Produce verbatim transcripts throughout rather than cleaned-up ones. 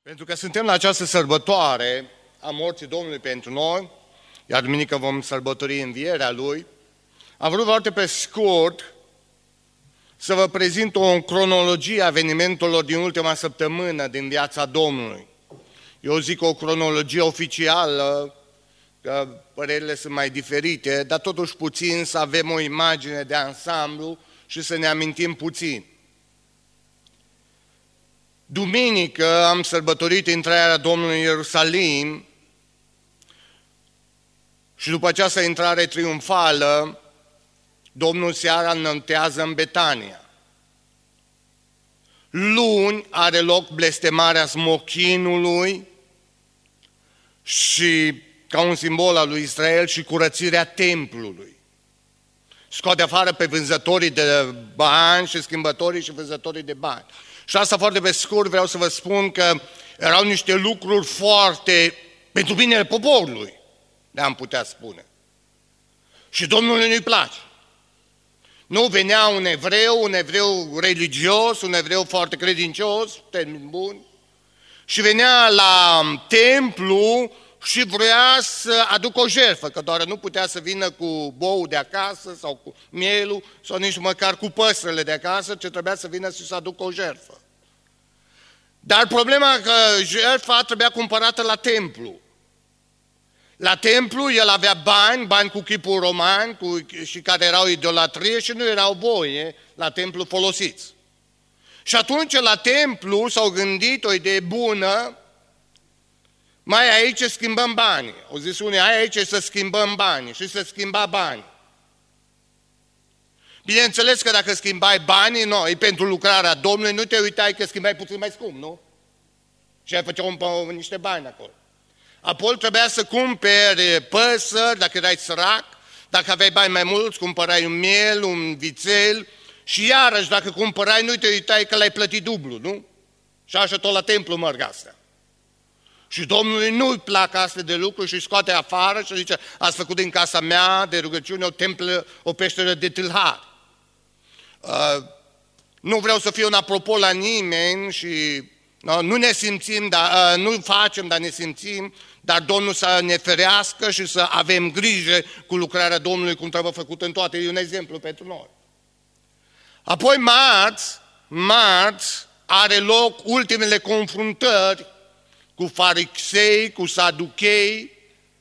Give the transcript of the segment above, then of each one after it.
Pentru că suntem la această sărbătoare a morții Domnului pentru noi, iar duminică vom sărbători învierea Lui, am vrut foarte pe scurt să vă prezint o cronologie a evenimentelor din ultima săptămână din viața Domnului. Eu zic o cronologie oficială, că părerile sunt mai diferite, dar totuși puțin să avem o imagine de ansamblu și să ne amintim puțin. Duminică am sărbătorit intrarea Domnului în Ierusalim și după această intrare triumfală, Domnul seara înăltează în Betania. Luni are loc blestemarea smochinului și ca un simbol al lui Israel și curățirea templului. Scoate afară pe vânzătorii de bani și schimbătorii și vânzătorii de bani. Și asta foarte pe scurt vreau să vă spun că erau niște lucruri foarte pentru binele poporului, le-am putea spune. Și Domnului nu-i place. Nu venea un evreu, un evreu religios, un evreu foarte credincios, termen bun, și venea la templu și vrea să aducă o jertfă, că doar nu putea să vină cu boul de acasă sau cu mielul sau nici măcar cu păsările de acasă, ci trebuia să vină și să aducă o jertfă. Dar problema că jertfa trebuia cumpărată la templu. La templu el avea bani, bani cu chipul roman cu, și care erau idolatrie și nu erau voie la templu folosiți. Și atunci la templu s-au gândit o idee bună, mai aici schimbăm banii. Au zis unii, hai aici să schimbăm banii și să schimba banii. Bineînțeles că dacă schimbai banii noi pentru lucrarea Domnului, nu te uitai că schimbai puțin mai scump, nu? Și ai făcea un, niște bani acolo. Apoi trebuia să cumperi păsări, dacă erai sărac, dacă aveai bani mai mulți, cumpărai un miel, un vițel și iarăși dacă cumpărai, nu te uitai că l-ai plătit dublu, nu? Și așa tot la templu merg astea. Și Domnului nu-i plac astfel de lucruri și scoate afară și zice, ați făcut din casa mea de rugăciune o templă, o peșteră de tâlhari. Uh, nu vreau să fiu un apropo la nimeni și no, nu ne simțim, dar, uh, nu facem, dar ne simțim, dar Domnul să ne ferească și să avem grijă cu lucrarea Domnului cum trebuie făcută în toate. E un exemplu pentru noi. Apoi marți, marți are loc ultimele confruntări cu farisei, cu saduchei.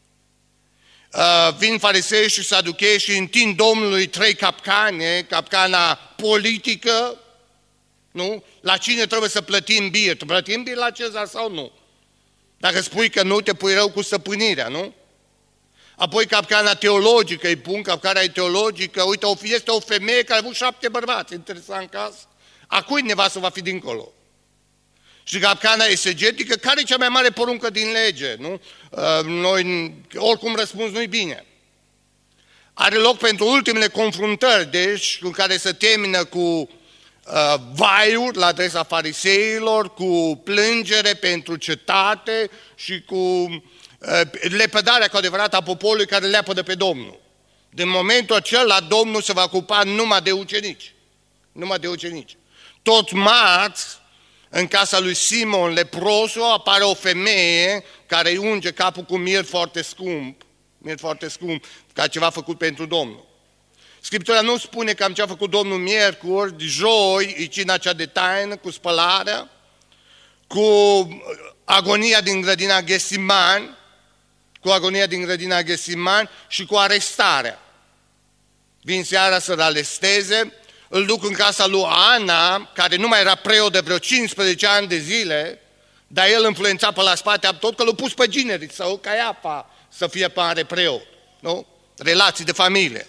Uh, vin farisei și saduchei și întind Domnului trei capcane, capcana politică, nu? La cine trebuie să plătim bir? Plătim bir la Cezar sau nu? Dacă spui că nu, te pui rău cu stăpânirea, nu? Apoi capcana teologică, îi pun capcana teologică, uite, este o femeie care a avut șapte bărbați, interesant caz. A cui nevastă va fi dincolo? Și capcana exegetică, care e cea mai mare poruncă din lege, nu? Noi, oricum răspuns nu-i bine. Are loc pentru ultimele confruntări, deci, cu care se termină cu uh, vaiuri la adresa fariseilor, cu plângere pentru cetate și cu uh, lepădarea cu adevărat a poporului care leapădă pe Domnul. Din momentul acela, Domnul se va ocupa numai de ucenici. Numai de ucenici. Tot marți, în casa lui Simon leprosul apare o femeie care îi unge capul cu mir foarte scump, mir foarte scump, ca ceva făcut pentru Domnul. Scriptura nu spune că am ce a făcut Domnul miercuri, joi, e cina cea de taină, cu spălarea, cu agonia din grădina Ghesimani, cu agonia din grădina Ghesimani și cu arestarea. Vin seara să-l aresteze, îl duc în casa lui Ana, care nu mai era preot de vreo cincisprezece ani de zile, dar el influența pe la spate tot că l-a pus pe ginerii sau Caiafa să fie mare preot, nu? Relații de familie.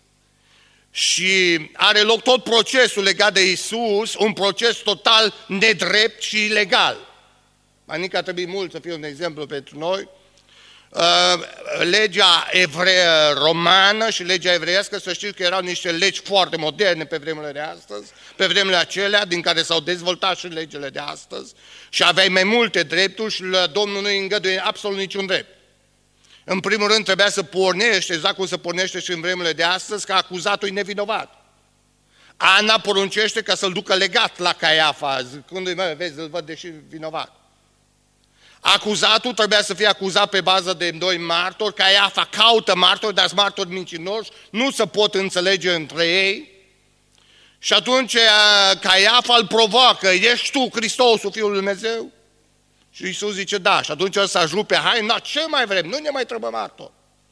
Și are loc tot procesul legat de Iisus, un proces total nedrept și ilegal. Adică ar trebui mult să fie un exemplu pentru noi. Uh, legea evreie romană și legea evreiască, să știți că erau niște legi foarte moderne pe vremurile de astăzi, pe vremurile acelea din care s-au dezvoltat și legile de astăzi și aveai mai multe drepturi și Domnul nu îi îngăduie absolut niciun drept. În primul rând trebuia să pornește, exact cum se pornește și în vremurile de astăzi, că acuzatul e nevinovat. Ana poruncește ca să-l ducă legat la Caiafa, zicându-i, mă, vezi, îl văd deși vinovat. Acuzatul trebuia să fie acuzat pe bază de doi martori, Caiafa caută martori, dar sunt martori mincinoși, nu se pot înțelege între ei. Și atunci Caiafa îl provoacă, ești tu Hristosul, Fiul lui Dumnezeu? Și Iisus zice, da. Și atunci el s-a rupe haina, ce mai vrem? Nu ne mai trebuie martor.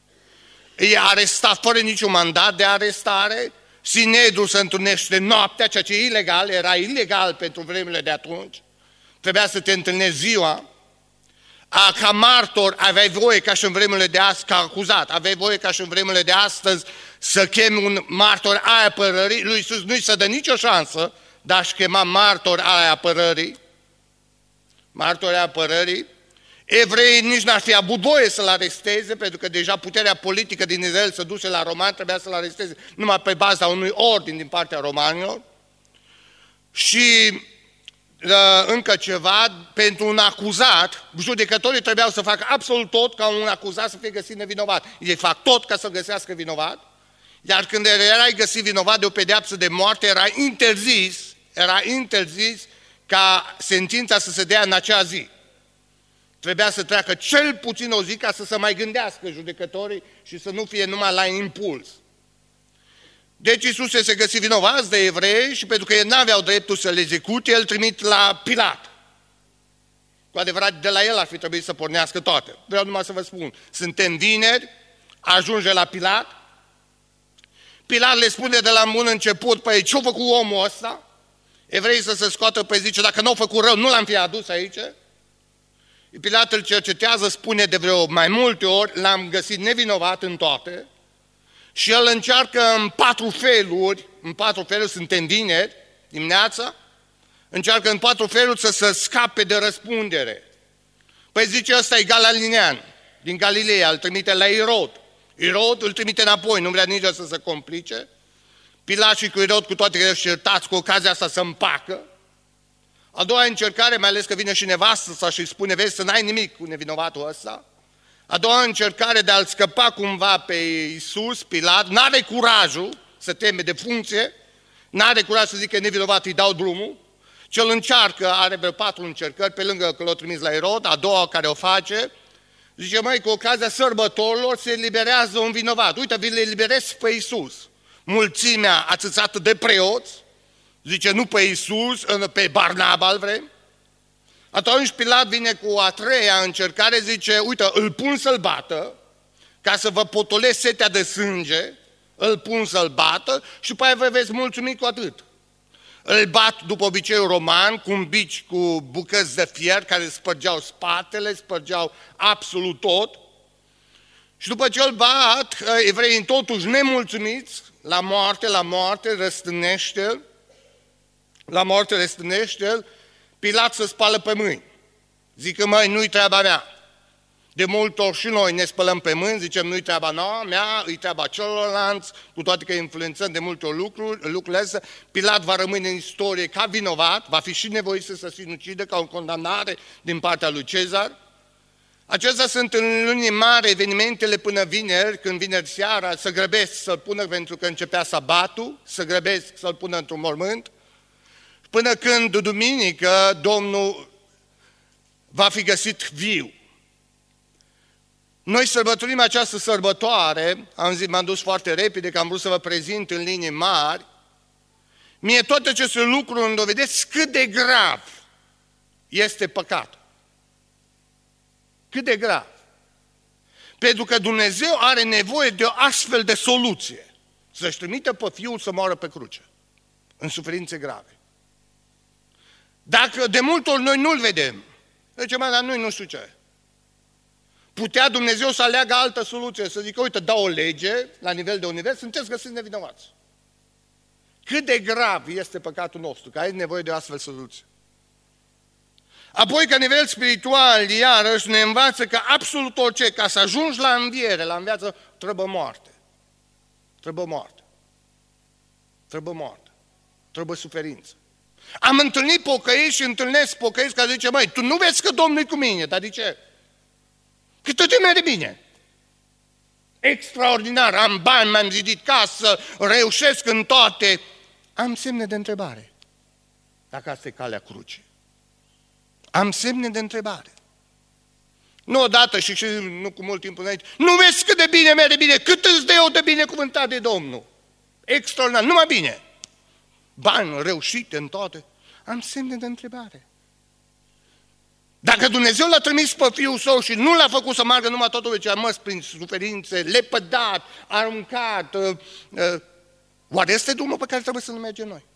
E arestat fără niciun mandat de arestare, Sinedrul se întâlnește noaptea, ceea ce e ilegal, era ilegal pentru vremurile de atunci. Trebuia să te întâlnești ziua. A, ca martor aveai voie ca și în vremurile de astăzi, ca acuzat, aveai voie ca și în vremurile de astăzi să chemi un martor ai apărării. Lui Iisus nu-i se dă nicio șansă, dar aș chema martor ai apărării. Martori ai apărării. Evreii nici n-ar fi avut voie să-l aresteze, pentru că deja puterea politică din Israel se duse la romani, trebuia să-l aresteze numai pe baza unui ordin din partea romanilor. Și încă ceva, pentru un acuzat, judecătorii trebuiau să facă absolut tot ca un acuzat să fie găsit nevinovat. Ei fac tot ca să-l găsească vinovat, iar când erai găsit vinovat de o pedeapsă de moarte, era interzis, era interzis ca sentința să se dea în acea zi. Trebuia să treacă cel puțin o zi ca să se mai gândească judecătorii și să nu fie numai la impuls. Deci Iisus se găsi vinovați de evrei și pentru că ei n-aveau dreptul să le execute, el trimit la Pilat. Cu adevărat, de la el ar fi trebuit să pornească toate. Vreau numai să vă spun, suntem vineri, ajunge la Pilat, Pilat le spune de la bun început, păi ce-a făcut omul ăsta? Evreii să se scoată, păi zice, dacă nu a făcut rău, nu l-am fi adus aici? Pilat îl cercetează, spune de vreo mai multe ori, l-am găsit nevinovat în toate, și el încearcă în patru feluri, în patru feluri, suntem vineri, dimineața, încearcă în patru feluri să se scape de răspundere. Păi zice, ăsta e galalinean, din Galileea, îl trimite la Irod. Irod îl trimite înapoi, nu vrea nici să se complice. Pilat și cu Irod, cu toate că erau certați, cu ocazia asta să împacă. A doua încercare, mai ales că vine și nevastă sa și îi spune, vezi să n-ai nimic cu nevinovatul ăsta. A doua încercare de a-l scăpa cumva pe Iisus, Pilat, n-are curajul să teme de funcție, n-are curaj să zică nevinovat, îi dau drumul. Cel încearcă, are vreo patru încercări, pe lângă că l-a trimis la Irod, a doua care o face, zice, măi, cu ocazia sărbătorilor se eliberează un vinovat. Uite, vi le eliberez pe Iisus. Mulțimea ațățată de preoți, zice, nu pe Iisus, pe Barnaba îl vrem. Atunci Pilat vine cu a treia încercare, zice, uite, îl pun să-l bată, ca să vă potolesc setea de sânge, îl pun să-l bată și după aia vă veți mulțumi cu atât. Îl bat după obiceiul roman, cu un bici cu bucăți de fier care spărgeau spatele, spărgeau absolut tot. Și după ce îl bat, evreii totuși nemulțumiți, la moarte, la moarte, răstânește-l, la moarte răstânește-l, Pilat să spală pe mâini. Zică, măi, nu-i treaba mea. De multe ori și noi ne spălăm pe mâini, zicem, nu-i treaba mea, e treaba celorlalți, cu toate că influențăm de multe ori lucruri, lucrurile astea. Pilat va rămâne în istorie ca vinovat, va fi și nevoit să se sinucidă ca o condamnare din partea lui Cezar. Acestea sunt în luni mari evenimentele până vineri, când vineri seara să grăbesc să-l pună pentru că începea sabatul, să grăbesc să-l pună într-un mormânt, până când duminică Domnul va fi găsit viu. Noi sărbătorim această sărbătoare, am zis, m-am dus foarte repede, că am vrut să vă prezint în linii mari. Mie toate aceste lucruri îmi dovedesc cât de grav este păcatul. Cât de grav. Pentru că Dumnezeu are nevoie de o astfel de soluție. Să-și trimită pe Fiul să moară pe cruce, în suferințe grave. Dacă de multe ori noi nu-l vedem, zicem, dar noi nu știu ce. Putea Dumnezeu să aleagă altă soluție, să zică, uite, dau o lege la nivel de univers, sunteți găsiți nevinovați. Cât de grav este păcatul nostru, că ai nevoie de o astfel soluție. Apoi, ca nivel spiritual, iarăși ne învață că absolut orice, ca să ajungi la înviere, la înviață, trebuie moarte. Trebuie moarte. Trebuie moarte. Trebuie suferință. Am întâlnit pocăiți și întâlnesc pocăiți care zice, măi, tu nu vezi că Domnul e cu mine, dar de ce? Că tot e merge bine. Extraordinar, am bani, mi-am zidit casă, reușesc în toate. Am semne de întrebare. Dacă asta e calea crucii. Am semne de întrebare. Nu odată și, și nu cu mult timp înainte. Nu vezi cât de bine merge bine, cât îți de eu de binecuvântat de Domnul. Extraordinar, numai bine. Bani reușite în toate. Am semne de întrebare. Dacă Dumnezeu l-a trimis pe Fiul Său și nu l-a făcut să meargă numai totul ce a mers prin suferințe, lepădat, aruncat, uh, uh, oare este drumul pe care trebuie să-l mergem noi?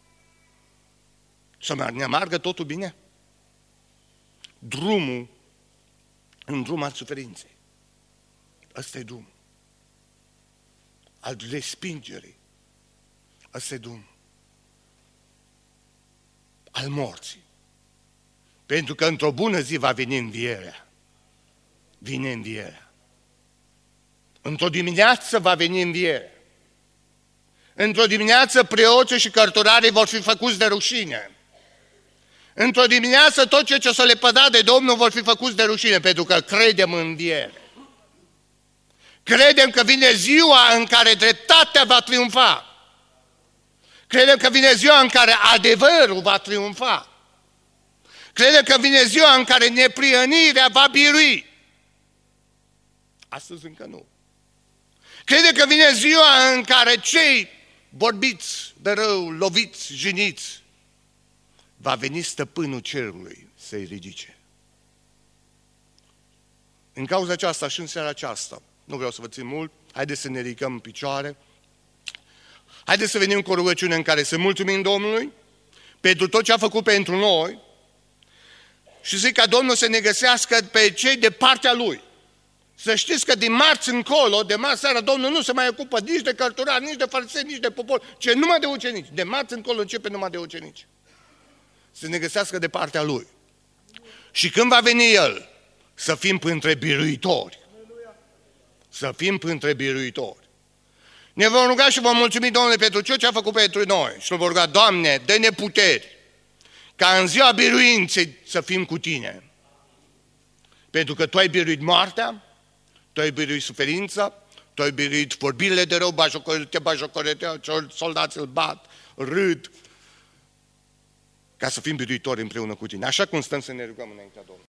Să ne meargă totul bine? Drumul în drum al suferinței. Ăsta e drumul. Al respingerii. Ăsta e drumul. Al morții. Pentru că într-o bună zi va veni învierea. Vine învierea. Într-o dimineață va veni învierea. Într-o dimineață preoții și cărturarii vor fi făcuți de rușine. Într-o dimineață tot ce ce s-a lepădat de Domnul vor fi făcuți de rușine, pentru că credem în înviere. Credem că vine ziua în care dreptatea va triumfa. Credem că vine ziua în care adevărul va triumfa. Credem că vine ziua în care neprihănirea va birui. Astăzi încă nu. Credem că vine ziua în care cei vorbiți de rău, loviți, jiniți, va veni stăpânul cerului să-i ridice. În cauza aceasta și în seara aceasta, nu vreau să vă țin mult, haideți să ne ridicăm în picioare, haideți să venim cu o rugăciune în care să mulțumim Domnului pentru tot ce a făcut pentru noi și zic ca Domnul să ne găsească pe cei de partea Lui. Să știți că din marți încolo, de marți seara, Domnul nu se mai ocupă nici de cărturari, nici de farisei, nici de popor, ci numai de ucenici. De marți încolo începe numai de ucenici. Să ne găsească de partea Lui. Și când va veni El, să fim printre biruitori. Să fim printre biruitori. Ne vom ruga și vom mulțumi Domnului pentru ce a făcut pentru noi. Și vom ruga, Doamne, dă-ne puteri, ca în ziua biruinței să fim cu Tine. Pentru că Tu ai biruit moartea, Tu ai biruit suferința, Tu ai biruit vorbirile de rău, te bajocoreteau, soldații îl bat, râd, ca să fim biruitori împreună cu Tine. Așa cum stăm să ne rugăm înaintea Domnului.